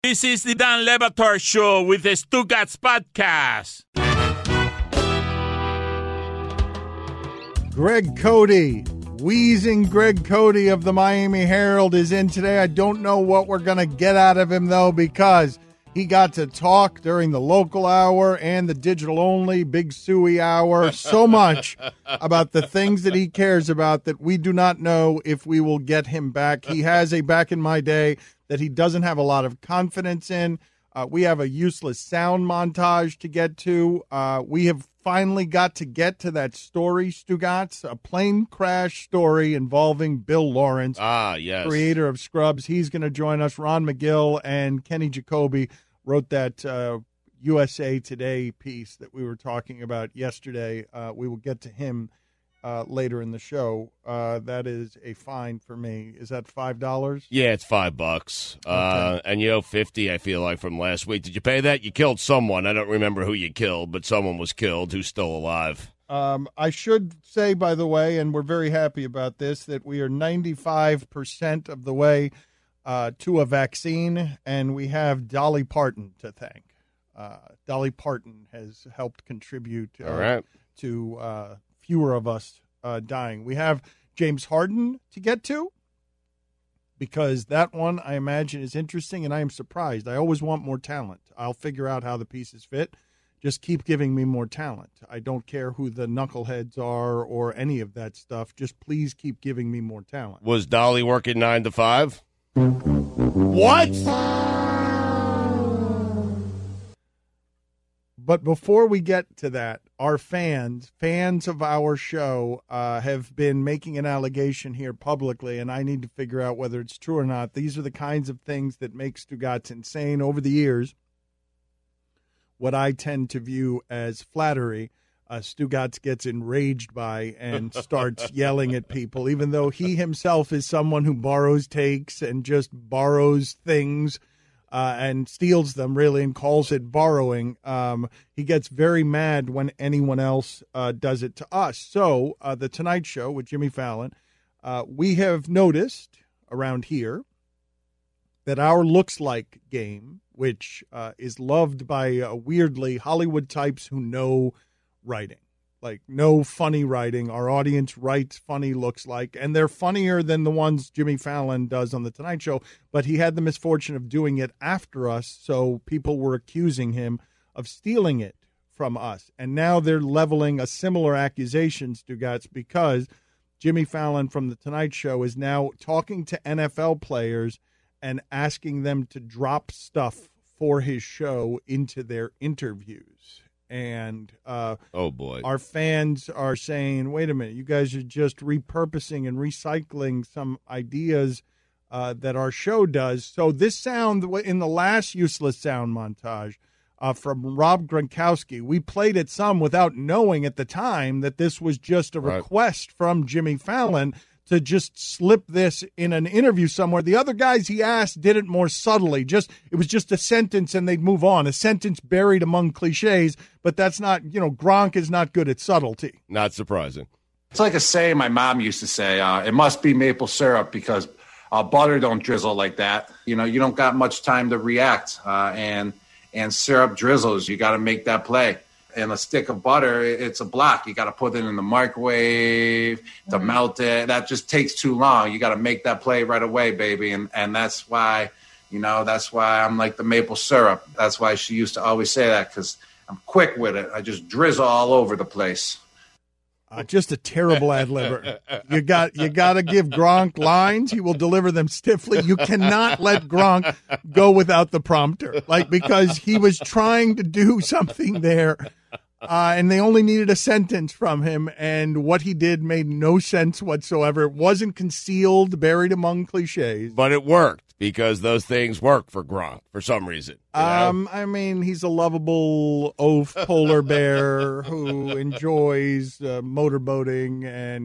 This is the Dan Le Batard Show with the Stugotz Podcast. Greg Cody, wheezing Greg Cody of the Miami Herald is in today. I don't know what we're going to get out of him, though, because he got to talk during the local hour and the digital-only Big Suey hour so much about the things that he cares about that we do not know if we will get him back. He has a back in my day that he doesn't have a lot of confidence in. We have a useless sound montage to get to. We have finally got to that story, Stugotz, a plane crash story involving Bill Lawrence, yes, creator of Scrubs. He's going to join us. Ron McGill and Kenny Jacoby wrote that USA Today piece that we were talking about yesterday. We will get to him later in the show. That is a fine for me. Is that $5? Yeah, it's $5. Okay. And 50, I feel like, from last week. Did you pay that? You killed someone. I don't remember who you killed, but someone was killed who's still alive. I should say, by the way, and we're very happy about this, that we are 95% of the way to a vaccine, and we have Dolly Parton to thank. Dolly Parton has helped contribute to fewer of us dying. We have James Harden to get to, because that one, I imagine, is interesting, and I am surprised. I always want more talent. I'll figure out how the pieces fit. Just keep giving me more talent. I don't care who the knuckleheads are or any of that stuff. Just please keep giving me more talent. Was Dolly working 9 to 5? What? But before we get to that, our fans of our show, have been making an allegation here publicly, and I need to figure out whether it's true or not. These are the kinds of things that make Stugotz insane. Over the years, what I tend to view as flattery, Stugotz gets enraged by and starts yelling at people, even though he himself is someone who borrows takes and just borrows things and steals them, really, and calls it borrowing. He gets very mad when anyone else does it to us. So the Tonight Show with Jimmy Fallon, we have noticed around here that our Looks Like game, which is loved by weirdly Hollywood types who know writing, like no funny writing. Our audience writes funny looks like, and they're funnier than the ones Jimmy Fallon does on The Tonight Show, but he had the misfortune of doing it after us, so people were accusing him of stealing it from us. And now they're leveling a similar accusation, Stugotz, because Jimmy Fallon from The Tonight Show is now talking to NFL players and asking them to drop stuff for his show into their interviews. And oh boy, our fans are saying, wait a minute, you guys are just repurposing and recycling some ideas that our show does. So this sound in the last useless sound montage from Rob Gronkowski, we played it some without knowing at the time that this was just a request from Jimmy Fallon to just slip this in an interview somewhere. The other guys he asked did it more subtly. It was just a sentence and they'd move on. A sentence buried among cliches, but that's not, Gronk is not good at subtlety. Not surprising. It's like a saying my mom used to say, it must be maple syrup because butter don't drizzle like that. You don't got much time to react, and syrup drizzles. You got to make that play. And a stick of butter, it's a block. You got to put it in the microwave to melt it. That just takes too long. You got to make that play right away, baby. And that's why, that's why I'm like the maple syrup. That's why she used to always say that, because I'm quick with it. I just drizzle all over the place. Just a terrible ad-libber. You got to give Gronk lines. He will deliver them stiffly. You cannot let Gronk go without the prompter, because he was trying to do something there. And they only needed a sentence from him, and what he did made no sense whatsoever. It wasn't concealed, buried among cliches. But it worked, because those things work for Gronk for some reason. He's a lovable oaf polar bear who enjoys motorboating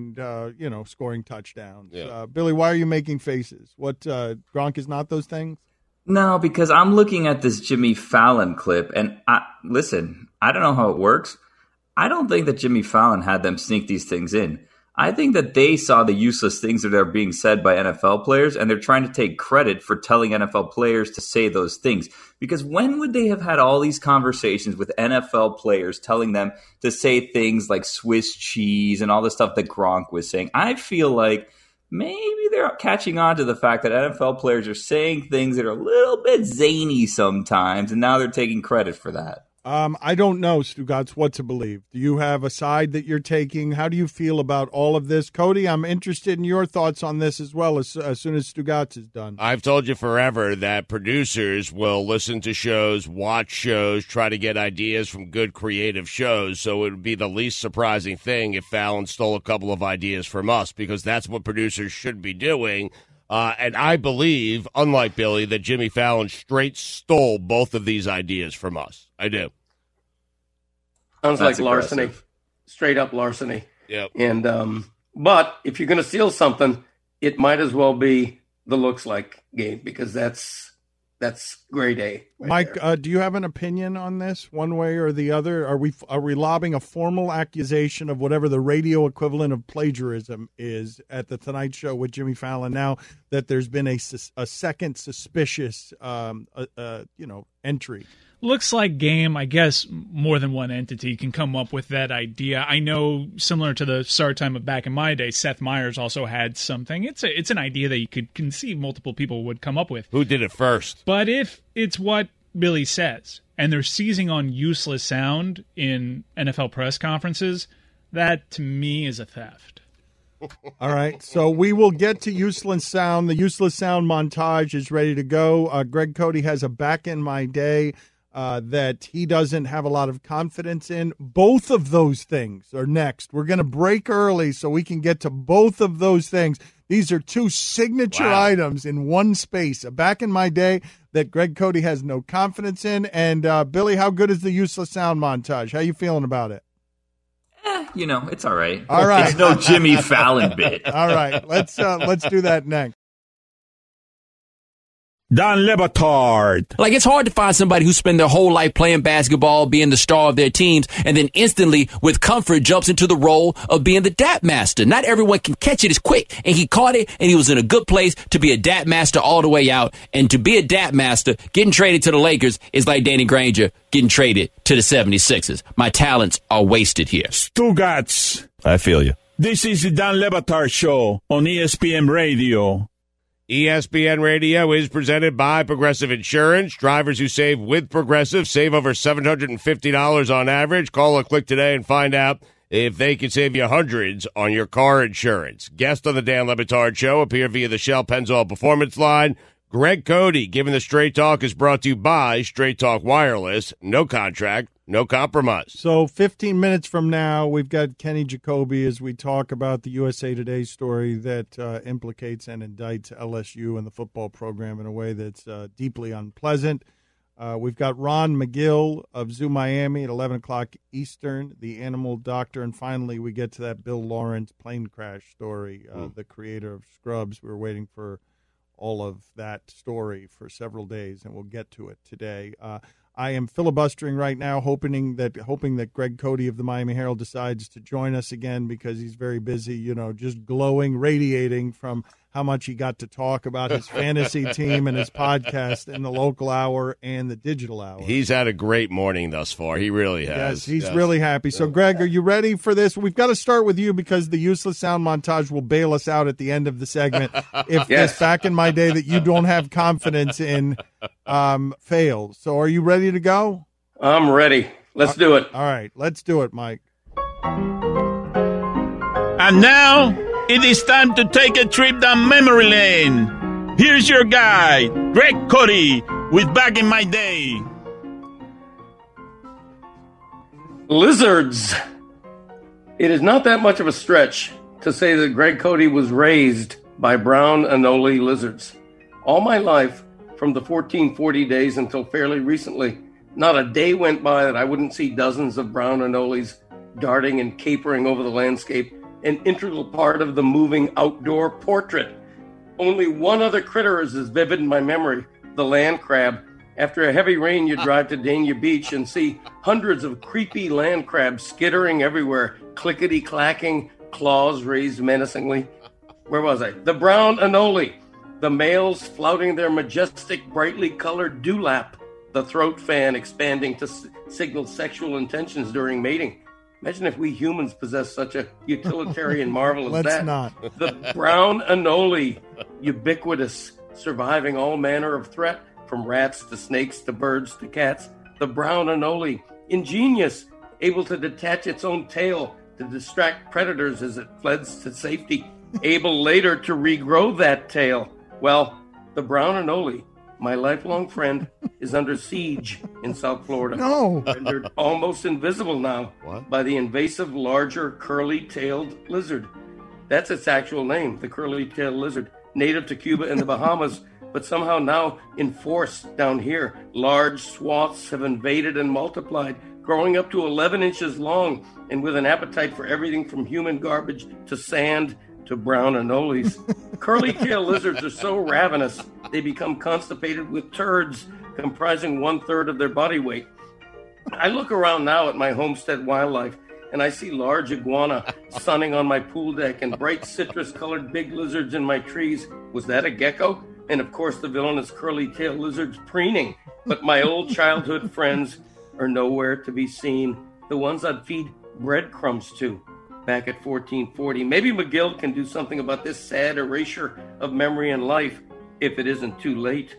and, scoring touchdowns. Yeah. Billy, why are you making faces? What, Gronk is not those things? No, because I'm looking at this Jimmy Fallon clip, and I don't know how it works. I don't think that Jimmy Fallon had them sneak these things in. I think that they saw the useless things that are being said by NFL players, and they're trying to take credit for telling NFL players to say those things. Because when would they have had all these conversations with NFL players telling them to say things like Swiss cheese and all the stuff that Gronk was saying? I feel like maybe they're catching on to the fact that NFL players are saying things that are a little bit zany sometimes, and now they're taking credit for that. I don't know, Stugotz, what to believe. Do you have a side that you're taking? How do you feel about all of this? Cody, I'm interested in your thoughts on this as well as soon as Stugotz is done. I've told you forever that producers will listen to shows, watch shows, try to get ideas from good creative shows, so it would be the least surprising thing if Fallon stole a couple of ideas from us, because that's what producers should be doing. And I believe, unlike Billy, that Jimmy Fallon straight stole both of these ideas from us. I do. Sounds That's like larceny, aggressive. straight up larceny. Yep. And but if you're going to steal something, it might as well be the looks like game, because that's grade A. Mike, do you have an opinion on this, one way or the other? Are we lobbing a formal accusation of whatever the radio equivalent of plagiarism is at the Tonight Show with Jimmy Fallon now that there's been a second suspicious entry? Looks like game. I guess more than one entity can come up with that idea. I know, similar to the start time of back in my day, Seth Meyers also had something. It's an idea that you could conceive multiple people would come up with. Who did it first? But if it's what Billy says, and they're seizing on useless sound in NFL press conferences, that to me is a theft. All right, so we will get to useless sound. The useless sound montage is ready to go. Greg Cody has a back in my day that he doesn't have a lot of confidence in. Both of those things are next. We're going to break early so we can get to both of those things. These are two signature items in one space. A back in my day that Greg Cody has no confidence in. And Billy, how good is the useless sound montage? How you feeling about it? It's all right. All right. It's no Jimmy Fallon bit. All right, let's do that next. Don Le Batard. Like, it's hard to find somebody who spent their whole life playing basketball, being the star of their teams, and then instantly, with comfort, jumps into the role of being the dap master. Not everyone can catch it as quick, and he caught it, and he was in a good place to be a dap master all the way out. And to be a dap master, getting traded to the Lakers is like Danny Granger getting traded to the 76ers. My talents are wasted here. Stugotz. I feel you. This is the Don Le Batard Show on ESPN Radio. ESPN Radio is presented by Progressive Insurance. Drivers who save with Progressive save over $750 on average. Call or click today and find out if they can save you hundreds on your car insurance. Guest on the Dan Le Batard Show appear via the Shell Pennzoil Performance Line. Greg Cody, given the Straight Talk, is brought to you by Straight Talk Wireless. No contract, no compromise. So 15 minutes from now, we've got Kenny Jacoby as we talk about the USA Today story that implicates and indicts LSU and the football program in a way that's deeply unpleasant. We've got Ron McGill of Zoo Miami at 11 o'clock Eastern, the animal doctor. And finally, we get to that Bill Lawrence plane crash story, the creator of Scrubs. We were waiting for all of that story for several days, and we'll get to it today. I am filibustering right now, hoping that Greg Cody of the Miami Herald decides to join us again because he's very busy, just glowing, radiating from how much he got to talk about his fantasy team and his podcast in the local hour and the digital hour. He's had a great morning thus far. He really has. Yes, he's really happy. So, Greg, are you ready for this? We've got to start with you because the useless sound montage will bail us out at the end of the segment if this back in my day that you don't have confidence in fails. So are you ready to go? I'm ready. Let's do it. All right, let's do it, Mike. And now, it is time to take a trip down memory lane. Here's your guide, Greg Cody, with Back in My Day. Lizards. It is not that much of a stretch to say that Greg Cody was raised by brown anole lizards. All my life, from the 1440 days until fairly recently, not a day went by that I wouldn't see dozens of brown anoles darting and capering over the landscape, an integral part of the moving outdoor portrait. Only one other critter is as vivid in my memory, the land crab. After a heavy rain, you drive to Dania Beach and see hundreds of creepy land crabs skittering everywhere, clickety-clacking, claws raised menacingly. Where was I? The brown anole, the males flouting their majestic, brightly colored dewlap, the throat fan expanding to signal sexual intentions during mating. Imagine if we humans possessed such a utilitarian marvel as Let's that. not. The brown anole, ubiquitous, surviving all manner of threat, from rats to snakes to birds to cats. The brown anole, ingenious, able to detach its own tail to distract predators as it fleds to safety, able later to regrow that tail. Well, the brown anole, my lifelong friend, is under siege in South Florida. No. Rendered almost invisible now by the invasive, larger, curly-tailed lizard. That's its actual name, the curly-tailed lizard, native to Cuba and the Bahamas, but somehow now enforced down here. Large swaths have invaded and multiplied, growing up to 11 inches long, and with an appetite for everything from human garbage to sand to brown anoles. Curly-tailed lizards are so ravenous, they become constipated with turds comprising 1/3 of their body weight. I look around now at my homestead wildlife, and I see large iguana sunning on my pool deck and bright citrus-colored big lizards in my trees. Was that a gecko? And of course the villainous curly-tailed lizards preening. But my old childhood friends are nowhere to be seen. The ones I'd feed breadcrumbs to back at 1440. Maybe McGill can do something about this sad erasure of memory and life if it isn't too late.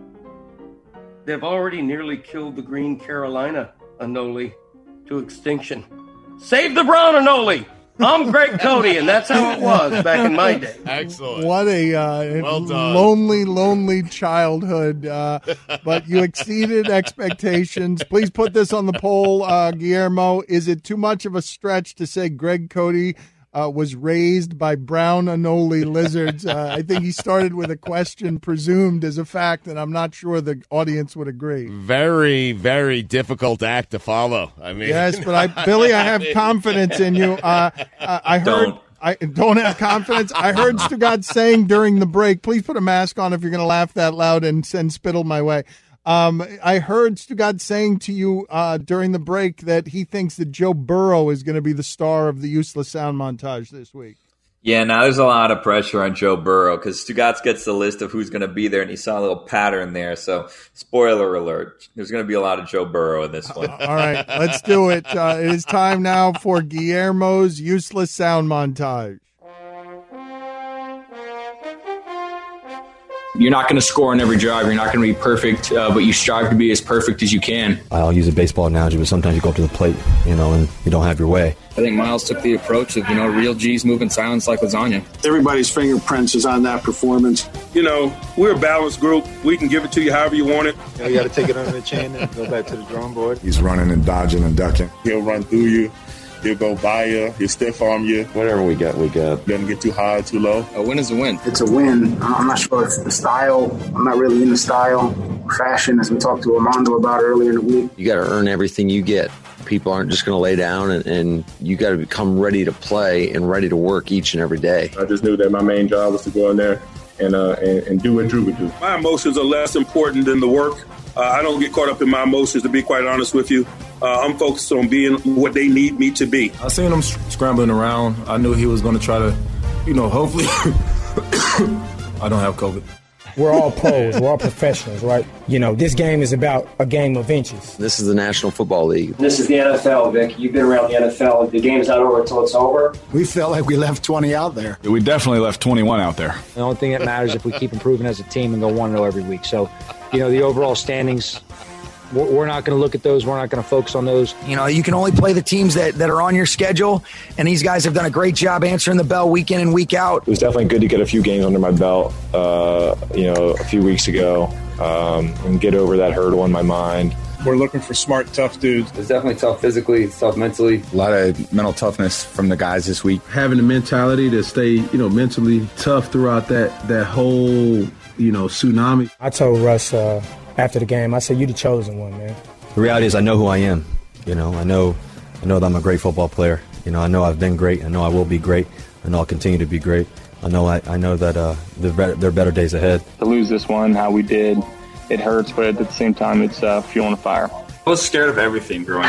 They've already nearly killed the green Carolina anole to extinction. Save the brown anole! I'm Greg Cody, and that's how it was back in my day. Excellent. What a Well done. lonely childhood. But you exceeded expectations. Please put this on the poll, Guillermo. Is it too much of a stretch to say Greg Cody was raised by brown anole lizards? I think he started with a question presumed as a fact, and I'm not sure the audience would agree. Very, very difficult act to follow. I mean, Yes, but Billy, I have confidence in you. I heard. I don't have confidence. I heard Stugat saying during the break, please put a mask on if you're going to laugh that loud and send spittle my way. I heard Stugat saying to you during the break that he thinks that Joe Burrow is going to be the star of the Useless Sound Montage this week. Yeah, now there's a lot of pressure on Joe Burrow because Stugatz gets the list of who's going to be there, and he saw a little pattern there. So, spoiler alert, there's going to be a lot of Joe Burrow in this one. All right, let's do it. It is time now for Guillermo's Useless Sound Montage. You're not going to score on every drive. You're not going to be perfect, but you strive to be as perfect as you can. I'll use a baseball analogy, but sometimes you go up to the plate, and you don't have your way. I think Miles took the approach of, real G's move in silence like lasagna. Everybody's fingerprints is on that performance. We're a balanced group. We can give it to you however you want it. You got to take it under the chin and go back to the drawing board. He's running and dodging and ducking. He'll run through you. He'll go by you. He'll stiff arm you. Whatever we got. Doesn't get too high, too low. A win is a win. It's a win. I'm not sure if the style. I'm not really in the style. Fashion, as we talked to Armando about earlier in the week. You got to earn everything you get. People aren't just going to lay down, and you got to become ready to play and ready to work each and every day. I just knew that my main job was to go in there and do what Drew would do. My emotions are less important than the work. I don't get caught up in my emotions, to be quite honest with you. I'm focused on being what they need me to be. I seen him scrambling around. I knew he was going to try to, hopefully I don't have COVID. We're all pros. We're all professionals, right? This game is about a game of inches. This is the National Football League. This is the NFL, Vic. You've been around the NFL. The game's not over until it's over. We felt like we left 20 out there. We definitely left 21 out there. The only thing that matters is if we keep improving as a team and go 1-0 every week. So, the overall standings, we're not going to look at those. We're not going to focus on those. You can only play the teams that are on your schedule, and these guys have done a great job answering the bell week in and week out. It was definitely good to get a few games under my belt, a few weeks ago, and get over that hurdle in my mind. We're looking for smart, tough dudes. It's definitely tough physically. It's tough mentally. A lot of mental toughness from the guys this week. Having the mentality to stay, mentally tough throughout that whole, tsunami. I told Russ after the game, I said, "You the chosen one, man." The reality is I know who I am. I know that I'm a great football player. I know I've been great. I know I will be great. I know I'll continue to be great. I know that there are better days ahead. To lose this one, how we did, it hurts, but at the same time, it's fuel on the fire. I was scared of everything growing up.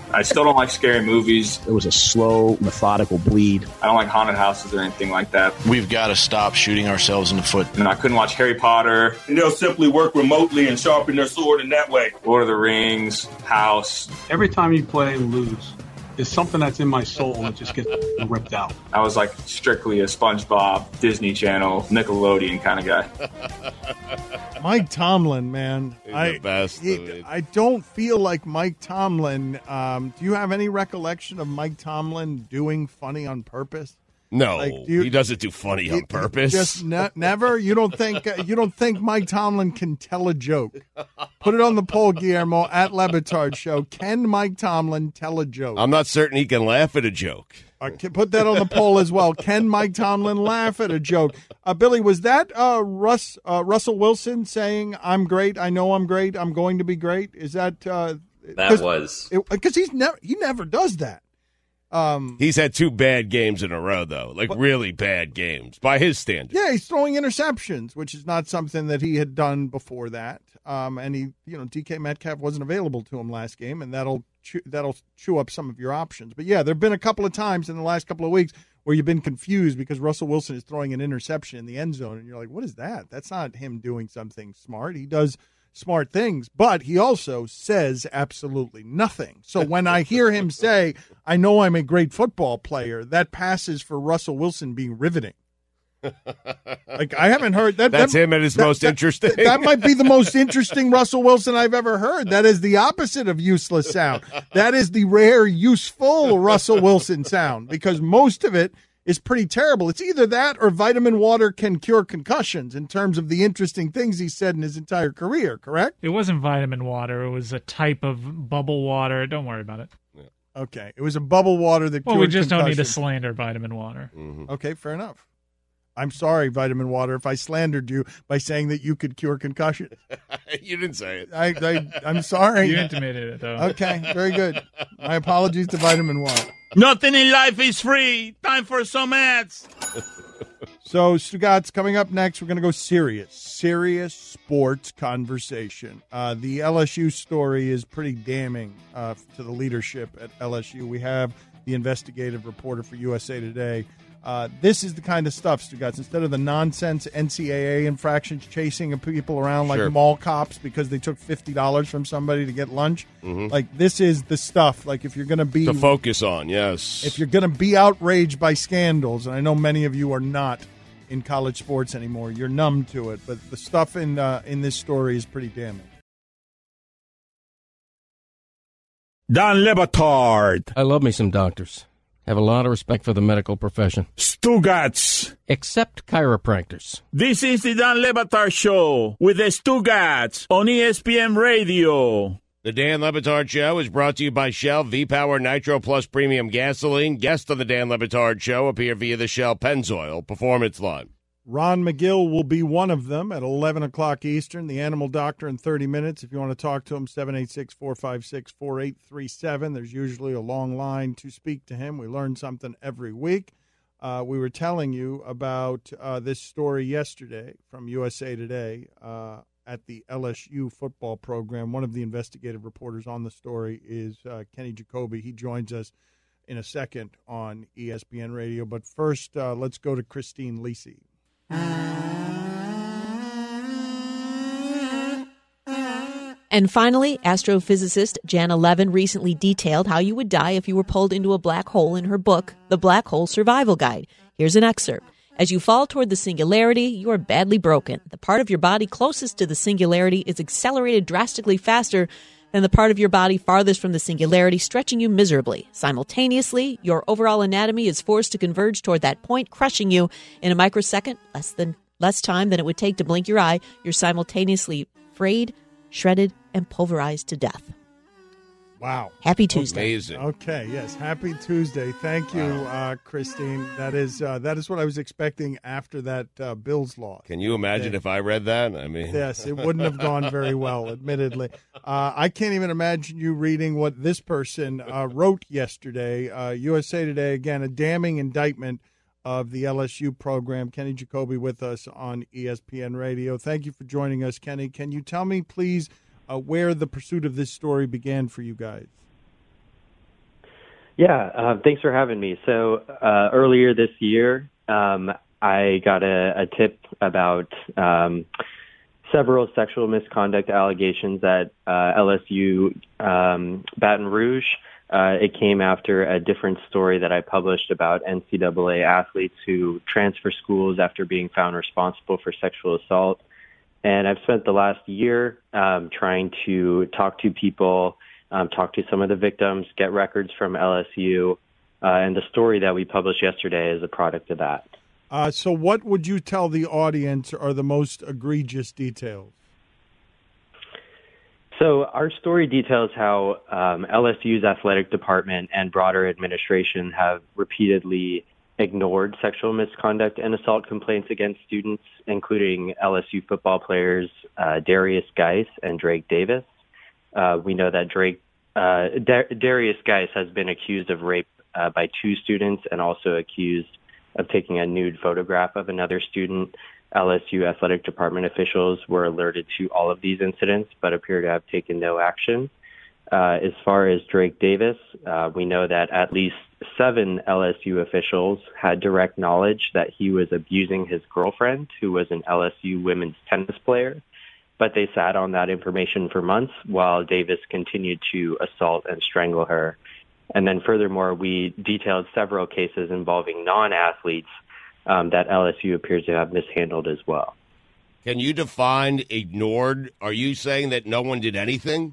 I still don't like scary movies. It was a slow, methodical bleed. I don't like haunted houses or anything like that. We've got to stop shooting ourselves in the foot. And I couldn't watch Harry Potter. And they'll simply work remotely and sharpen their sword in that way. Lord of the Rings, House. Every time you play and lose, there's something that's in my soul that just gets ripped out. I was like strictly a SpongeBob, Disney Channel, Nickelodeon kind of guy. Mike Tomlin, man. He's the best. I don't feel like Mike Tomlin. Do you have any recollection of Mike Tomlin doing funny on purpose? No, he doesn't do funny on purpose. Just never. You don't think Mike Tomlin can tell a joke? Put it on the poll, Guillermo, at Le Batard Show. Can Mike Tomlin tell a joke? I'm not certain he can laugh at a joke. Put that on the poll as well. Can Mike Tomlin laugh at a joke? Billy, was that Russell Wilson saying, "I'm great. I know I'm great. I'm going to be great"? Is that that was because he never does that. He's had 2 bad games in a row, though, really bad games by his standards. Yeah, he's throwing interceptions, which is not something that he had done before that. And DK Metcalf wasn't available to him last game, and that'll chew up some of your options. But yeah, there've been a couple of times in the last couple of weeks where you've been confused because Russell Wilson is throwing an interception in the end zone, and you're like, what is that? That's not him doing something smart. He does smart things, but he also says absolutely nothing. So when I hear him say, "I know I'm a great football player," that passes for Russell Wilson being riveting. Like, I haven't heard that. That's him at his most interesting. That might be the most interesting Russell Wilson I've ever heard. That is the opposite of useless sound. That is the rare, useful Russell Wilson sound, because most of it is pretty terrible. It's either that or vitamin water can cure concussions in terms of the interesting things he said in his entire career, correct? It wasn't vitamin water. It was a type of bubble water. Don't worry about it. Okay. It was a bubble water that cured we just concussions. don't need to slander vitamin water. Mm-hmm. Okay, fair enough. I'm sorry, vitamin water, if I slandered you by saying that you could cure concussions. You didn't say it. I'm sorry. You intimated it, though. Okay, very good. My apologies to vitamin water. Nothing in life is free. Time for some ads. So, Stugatz, coming up next, we're going to go serious sports conversation. The LSU story is pretty damning to the leadership at LSU. We have the investigative reporter for USA Today. This is the kind of stuff, Stugatz. Instead of the nonsense NCAA infractions chasing people around like mall cops because they took $50 from somebody to get lunch, like this is the stuff. Like if you're going to be to focus on, yes. If you're going to be outraged by scandals, and I know many of you are not in college sports anymore, you're numb to it. But the stuff in this story is pretty damning. Dan Le Batard. I love me some doctors. Have a lot of respect for the medical profession. Stugatz. Except chiropractors. This is the Dan Le Batard Show with the Stugatz on ESPN Radio. The Dan Le Batard Show is brought to you by Shell V-Power Nitro Plus Premium Gasoline. Guests on the Dan Le Batard Show appear via the Shell Pennzoil Performance line. Ron McGill will be one of them at 11 o'clock Eastern. The Animal Doctor in 30 minutes. If you want to talk to him, 786-456-4837. There's usually a long line to speak to him. We learn something every week. We were telling you about this story yesterday from USA Today at the LSU football program. One of the investigative reporters on the story is Kenny Jacoby. He joins us in a second on ESPN Radio. But first, let's go to Christine Lisi. And finally, astrophysicist Janna Levin recently detailed how you would die if you were pulled into a black hole in her book, The Black Hole Survival Guide. Here's an excerpt. As you fall toward the singularity, you are badly broken. The part of your body closest to the singularity is accelerated drastically faster than the part of your body farthest from the singularity, stretching you miserably. Simultaneously, your overall anatomy is forced to converge toward that point, crushing you in a microsecond, less time than it would take to blink your eye. You're simultaneously frayed, shredded, and pulverized to death. Wow. Happy Tuesday. Amazing. Okay, yes, happy Tuesday. Thank you, Christine. That is what I was expecting after that Bills loss. Can you imagine if I read that? I mean, yes, it wouldn't have gone very well, admittedly. I can't even imagine you reading what this person wrote yesterday. USA Today, again, a damning indictment of the LSU program. Kenny Jacoby with us on ESPN Radio. Thank you for joining us, Kenny. Can you tell me, please, where the pursuit of this story began for you guys? Yeah, thanks for having me. So earlier this year, I got a tip about several sexual misconduct allegations at LSU Baton Rouge. It came after a different story that I published about NCAA athletes who transfer schools after being found responsible for sexual assault. And I've spent the last year trying to talk to people, talk to some of the victims, get records from LSU. And the story that we published yesterday is a product of that. So what would you tell the audience are the most egregious details? So our story details how LSU's athletic department and broader administration have repeatedly ignored sexual misconduct and assault complaints against students, including LSU football players Darius Geis and Drake Davis. We know that Darius Geis has been accused of rape by 2 students and also accused of taking a nude photograph of another student. LSU athletic department officials were alerted to all of these incidents, but appear to have taken no action. As far as Drake Davis, we know that at least 7 LSU officials had direct knowledge that he was abusing his girlfriend, who was an LSU women's tennis player, but they sat on that information for months while Davis continued to assault and strangle her. And then furthermore, we detailed several cases involving non-athletes that LSU appears to have mishandled as well. Can you define ignored? Are you saying that no one did anything?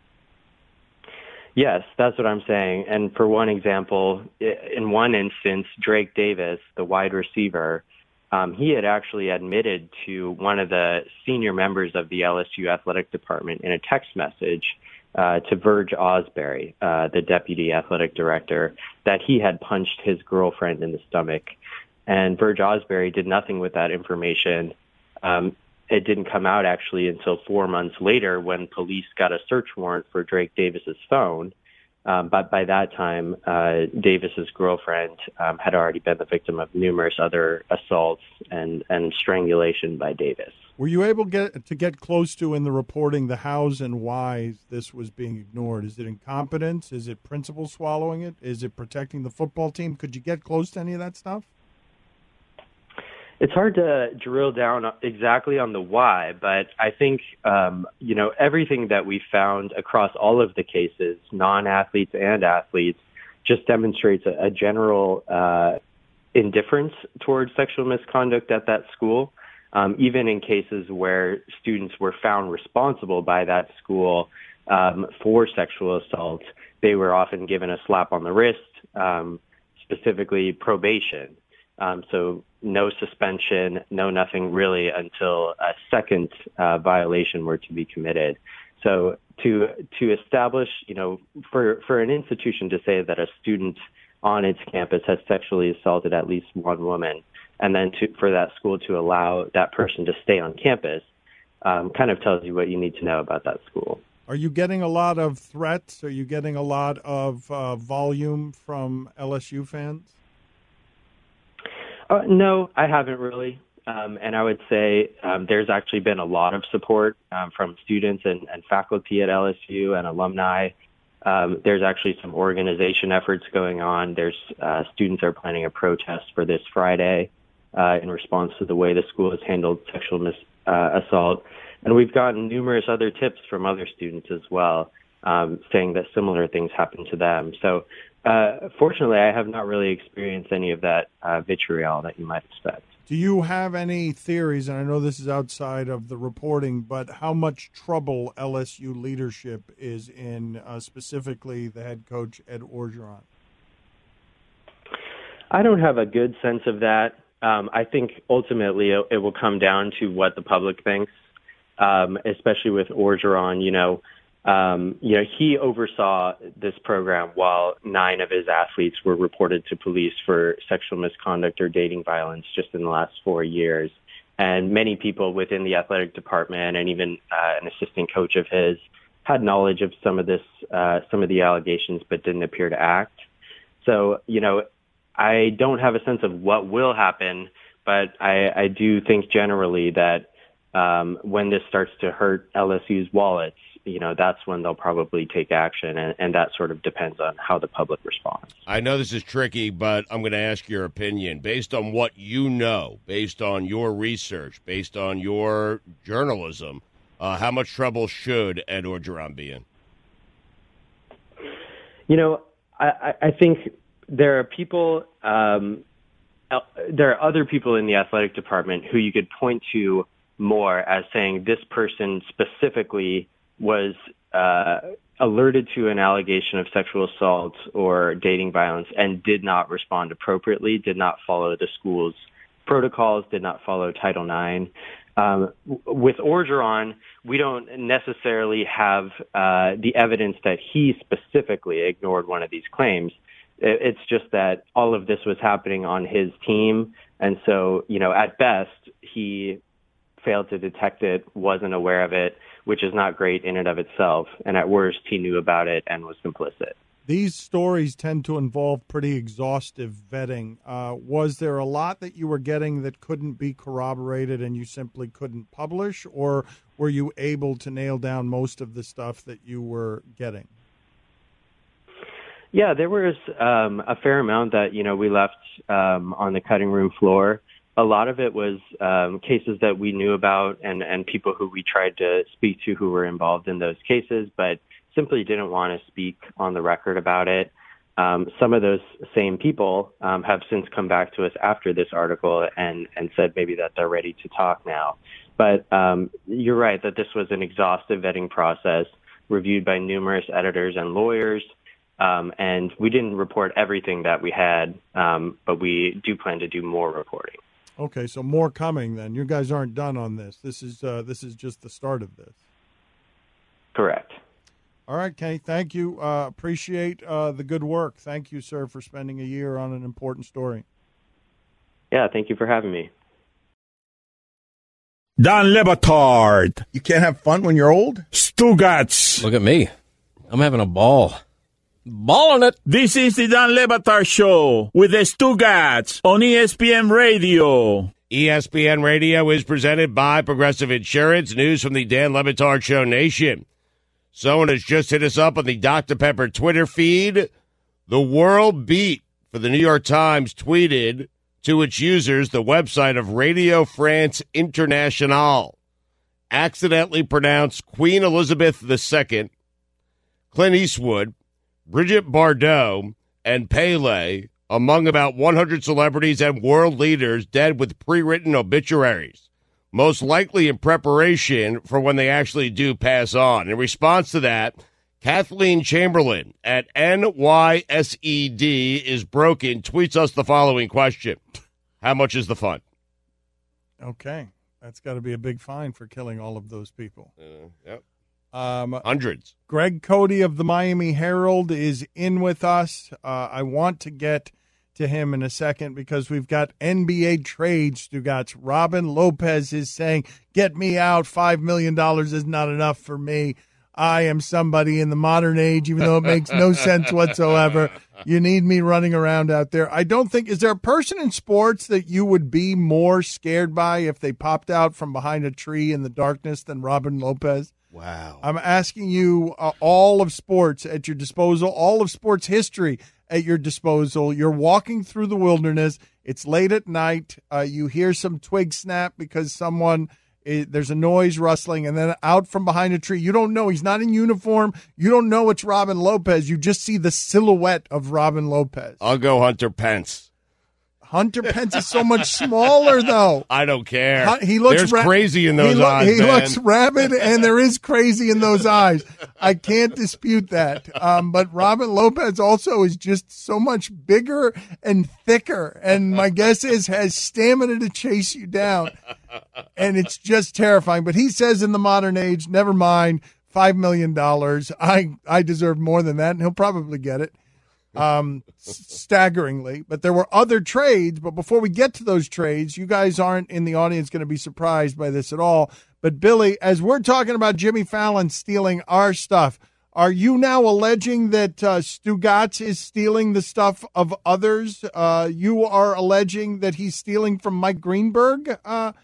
Yes, that's what I'm saying. And for one example, in one instance, Drake Davis, the wide receiver, he had actually admitted to one of the senior members of the LSU athletic department in a text message to Verge Osbury, the deputy athletic director, that he had punched his girlfriend in the stomach. And Verge Osbury did nothing with that information. It didn't come out actually until 4 months later when police got a search warrant for Drake Davis's phone. But by that time, Davis's girlfriend had already been the victim of numerous other assaults and strangulation by Davis. Were you able to get close to in the reporting the hows and whys this was being ignored? Is it incompetence? Is it principal swallowing it? Is it protecting the football team? Could you get close to any of that stuff? It's hard to drill down exactly on the why, but I think, everything that we found across all of the cases, non-athletes and athletes, just demonstrates a general indifference towards sexual misconduct at that school. Even in cases where students were found responsible by that school for sexual assault, they were often given a slap on the wrist, specifically probation. So no suspension, no nothing really until a second violation were to be committed. So to establish, for an institution to say that a student on its campus has sexually assaulted at least one woman, and then for that school to allow that person to stay on campus, kind of tells you what you need to know about that school. Are you getting a lot of threats? Are you getting a lot of volume from LSU fans? No, I haven't really. And I would say there's actually been a lot of support from students and faculty at LSU and alumni. There's actually some organization efforts going on. There's students are planning a protest for this Friday in response to the way the school has handled sexual assault. And we've gotten numerous other tips from other students as well, saying that similar things happen to them. So fortunately, I have not really experienced any of that vitriol that you might expect. Do you have any theories, and I know this is outside of the reporting, but how much trouble LSU leadership is in, specifically the head coach, Ed Orgeron? I don't have a good sense of that. I think ultimately it will come down to what the public thinks, especially with Orgeron. He oversaw this program while 9 of his athletes were reported to police for sexual misconduct or dating violence just in the last 4 years. And many people within the athletic department and even an assistant coach of his had knowledge of some of the allegations, but didn't appear to act. So, I don't have a sense of what will happen, but I do think generally that when this starts to hurt LSU's wallets, that's when they'll probably take action, and that sort of depends on how the public responds. I know this is tricky, but I'm going to ask your opinion. Based on what you know, based on your research, based on your journalism, how much trouble should Ed Orgeron be in? I think there are people, there are other people in the athletic department who you could point to more as saying this person specifically was alerted to an allegation of sexual assault or dating violence and did not respond appropriately, did not follow the school's protocols, did not follow Title IX. With Orgeron, we don't necessarily have the evidence that he specifically ignored one of these claims. It's just that all of this was happening on his team. And so, at best, he failed to detect it, wasn't aware of it, which is not great in and of itself. And at worst, he knew about it and was complicit. These stories tend to involve pretty exhaustive vetting. Was there a lot that you were getting that couldn't be corroborated and you simply couldn't publish, or were you able to nail down most of the stuff that you were getting? Yeah, there was a fair amount that, we left on the cutting room floor. A lot of it was cases that we knew about and people who we tried to speak to who were involved in those cases, but simply didn't want to speak on the record about it. Some of those same people have since come back to us after this article and said maybe that they're ready to talk now. But you're right that this was an exhaustive vetting process reviewed by numerous editors and lawyers. And we didn't report everything that we had, but we do plan to do more reporting. Okay, so more coming then. You guys aren't done on this. This is just the start of this. Correct. All right, Kenny, thank you. Appreciate the good work. Thank you, sir, for spending a year on an important story. Yeah, thank you for having me. Dan Le Batard. You can't have fun when you're old? Stugotz. Look at me. I'm having a ball. Balling it. This is the Dan Le Batard Show with the Stugotz on ESPN Radio. ESPN Radio is presented by Progressive Insurance. News from the Dan Le Batard Show Nation. Someone has just hit us up on the Dr. Pepper Twitter feed. The World Beat for the New York Times tweeted to its users the website of Radio France Internationale accidentally pronounced Queen Elizabeth II, Clint Eastwood, Brigitte Bardot, and Pele among about 100 celebrities and world leaders dead with pre-written obituaries, most likely in preparation for when they actually do pass on. In response to that, Kathleen Chamberlain at NYSED is broken tweets us the following question. How much is the fine? Okay. That's got to be a big fine for killing all of those people. Yep. Hundreds. Greg Cody of the Miami Herald is in with us. I want to get to him in a second because we've got NBA trades. Stugotz. Robin Lopez is saying, get me out. $5 million is not enough for me. I am somebody in the modern age, even though it makes no sense whatsoever. You need me running around out there. I don't think, is there a person in sports that you would be more scared by if they popped out from behind a tree in the darkness than Robin Lopez? Wow. I'm asking you all of sports at your disposal, all of sports history at your disposal. You're walking through the wilderness. It's late at night. You hear some twig snap because there's a noise rustling, and then out from behind a tree. You don't know. He's not in uniform. You don't know it's Robin Lopez. You just see the silhouette of Robin Lopez. I'll go Hunter Pence. Hunter Pence is so much smaller, though. I don't care. He looks There's crazy in those eyes, He man. looks rabid, and there is crazy in those eyes. I can't dispute that. But Robin Lopez also is just so much bigger and thicker, and my guess is has stamina to chase you down. And it's just terrifying. But he says in the modern age, never mind, $5 million. I deserve more than that, and he'll probably get it. Staggeringly, but there were other trades. But before we get to those trades, you guys aren't in the audience going to be surprised by this at all. But Billy, as we're talking about Jimmy Fallon stealing our stuff, are you now alleging that Stugotz is stealing the stuff of others? You are alleging that he's stealing from Mike Greenberg.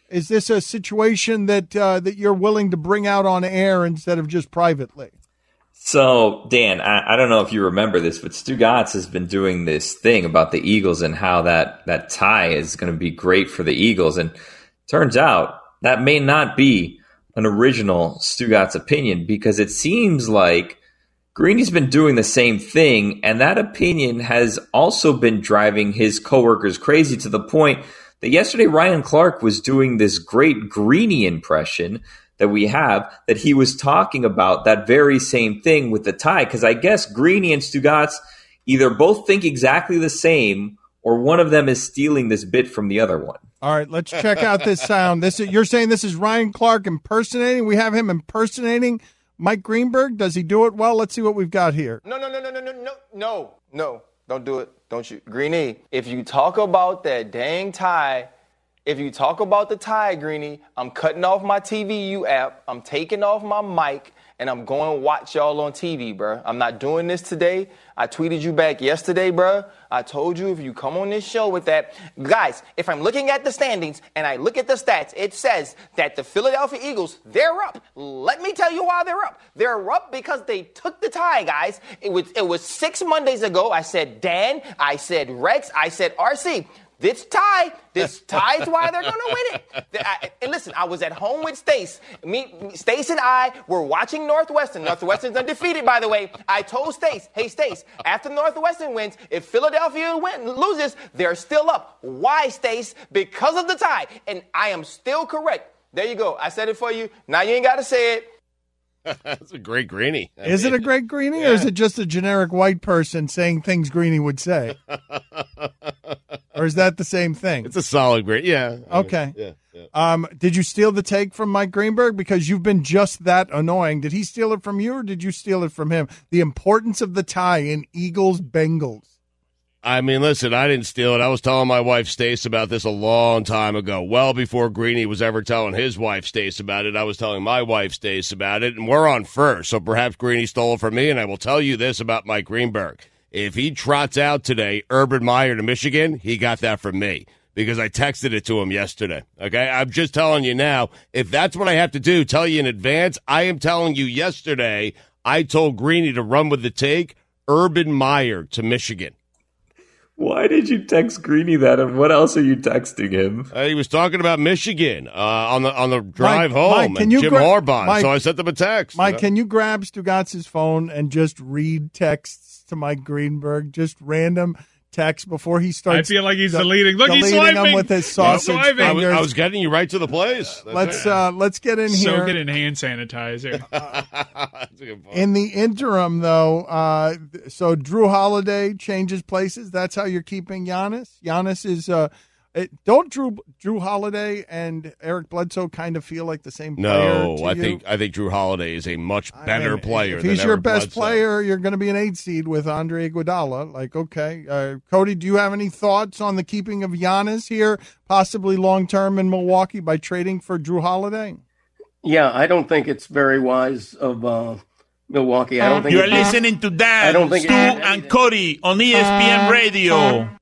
Is this a situation that that you're willing to bring out on air instead of just privately? So, Dan, I don't know if you remember this, but Stugotz has been doing this thing about the Eagles and how that tie is going to be great for the Eagles. And turns out that may not be an original Stugotz opinion, because it seems like Greeny's been doing the same thing, and that opinion has also been driving his coworkers crazy, to the point that yesterday Ryan Clark was doing this great Greeny impression that we have, that he was talking about that very same thing with the tie, because I guess Greeny and Stugotz either both think exactly the same, or one of them is stealing this bit from the other one. All right, let's check out this sound. You're saying this is Ryan Clark impersonating? We have him impersonating Mike Greenberg? Does he do it well? Let's see what we've got here. No, don't do it. Don't you. Greeny, if you talk about that dang tie, if you talk about the tie, Greeny, I'm cutting off my TVU app, I'm taking off my mic, and I'm going to watch y'all on TV, bro. I'm not doing this today. I tweeted you back yesterday, bro. I told you if you come on this show with that. Guys, if I'm looking at the standings and I look at the stats, it says that the Philadelphia Eagles, they're up. Let me tell you why they're up. They're up because they took the tie, guys. It was 6 Mondays ago. I said Dan, I said Rex, I said RC. This tie is why they're going to win it. And listen, I was at home with Stace. Stace and I were watching Northwestern. Northwestern's undefeated, by the way. I told Stace, hey, Stace, after Northwestern wins, if Philadelphia loses, they're still up. Why, Stace? Because of the tie. And I am still correct. There you go. I said it for you. Now you ain't got to say it. That's a great Greeny. Is it a great Greeny, or is it just a generic white person saying things Greeny would say? Or is that the same thing? It's a solid Greeny, yeah. Okay. Did you steal the take from Mike Greenberg? Because you've been just that annoying. Did he steal it from you, or did you steal it from him? The importance of the tie in Eagles-Bengals. I mean, listen, I didn't steal it. I was telling my wife, Stace, about this a long time ago, well before Greeny was ever telling his wife, Stace, about it. I was telling my wife, Stace, about it, and we're on first, so perhaps Greeny stole it from me, and I will tell you this about Mike Greenberg. If he trots out today, Urban Meyer to Michigan, he got that from me, because I texted it to him yesterday, okay? I'm just telling you now, if that's what I have to do, tell you in advance, I am telling you yesterday, I told Greeny to run with the take, Urban Meyer to Michigan. Why did you text Greeny that, and what else are you texting him? He was talking about Michigan on the drive home, Mike, and Jim Harbaugh, so I sent them a text. Mike, can you grab Stugotz's phone and just read texts to Mike Greenberg, just random texts before he starts? I feel like he's deleting. Look, he's deleting swiping them with his sausage fingers. I was getting you right to the place. Let's get in here. Soak it in hand sanitizer. That's a good point. In the interim, though, so Drew Holiday changes places. That's how you're keeping Giannis. Giannis is don't Drew Holiday and Eric Bledsoe kind of feel like the same player? No, I think Drew Holiday is a much better player. If he's your best Bledsoe. player, you're going to be an 8 seed with Andre Iguodala. Like, okay, Cody, do you have any thoughts on the keeping of Giannis here, possibly long term in Milwaukee by trading for Drew Holiday? Yeah, I don't think it's very wise of Milwaukee. I don't think you're listening to that. Stu and Cody on ESPN Radio.